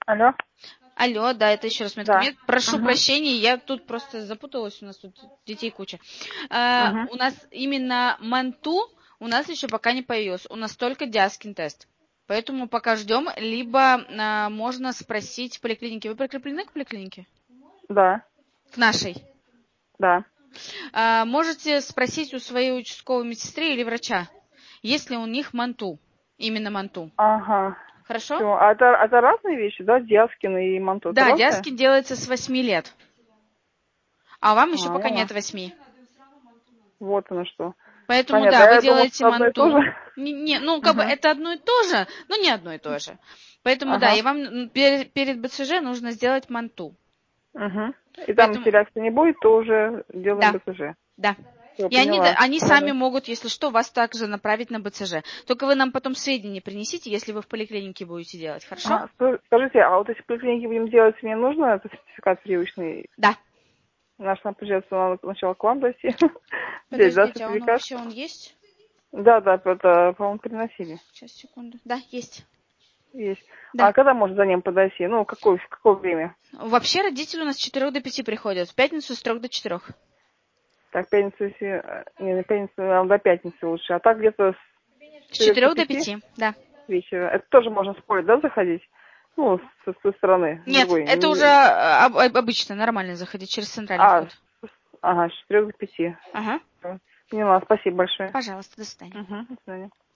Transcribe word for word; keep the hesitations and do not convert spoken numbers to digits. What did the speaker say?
Алло. Алло, да, это еще раз Да. медкабинет. Прошу Угу. прощения, я тут просто запуталась, у нас тут детей куча. А, Угу. у нас именно манту у нас еще пока не появилось, у нас только диаскин тест. Поэтому пока ждем, либо а, можно спросить в поликлинике. Вы прикреплены к поликлинике? Да. К нашей? Да. А, можете спросить у своей участковой медсестры или врача, есть ли у них манту, именно манту. Ага. Хорошо? Все. А это, это разные вещи, да? Диаскин и манту. Это Да, разные? диаскин делается с восьми лет. А вам еще пока А, нет восьми. вот оно что. Поэтому, Понятно. да, А вы я думала, делаете что одно и то манту. же. Не, не, ну, как бы Угу. это одно и то же, но не одно и то же. Поэтому, да, Ага. и вам м, перед, перед БЦЖ нужно сделать манту. Угу. И там, Поэтому, если реакции не будет, то уже делаем да, БЦЖ. да. Все, И они, да, поняла. они Да, сами да. могут, если что, вас также направить на БЦЖ. Только вы нам потом сведения принесите, если вы в поликлинике будете делать, хорошо? Ага. Ск- Скажите, а вот если в поликлинике будем делать, мне нужно этот сертификат привычный? Да. Наш нам придется надо сначала к вам дойти. Здесь, да, Подождите, а он сертификат? вообще он есть? Да, да, это, по-моему, приносили. Сейчас, секунду. Да, есть. Есть. Да. А когда можно за ним подойти? Ну, какое, в какое время? Вообще родители у нас с четырех до пяти приходят. В пятницу с трех до четырех. Так, пятницу, если... э, Не, на пятницу, наверное, до пятницы лучше. А так где-то с С четырех до четырех до пяти пяти, да. вечера. Это тоже можно в поле, да, заходить? Ну, с, с той стороны, с Нет, другой. это уже Не- а, об- об- обычно, нормально заходить через центральный А, вход. с- ага, с четырех до пяти. Ага. Всё. Поняла, спасибо большое. Пожалуйста, до свидания. Угу, до свидания.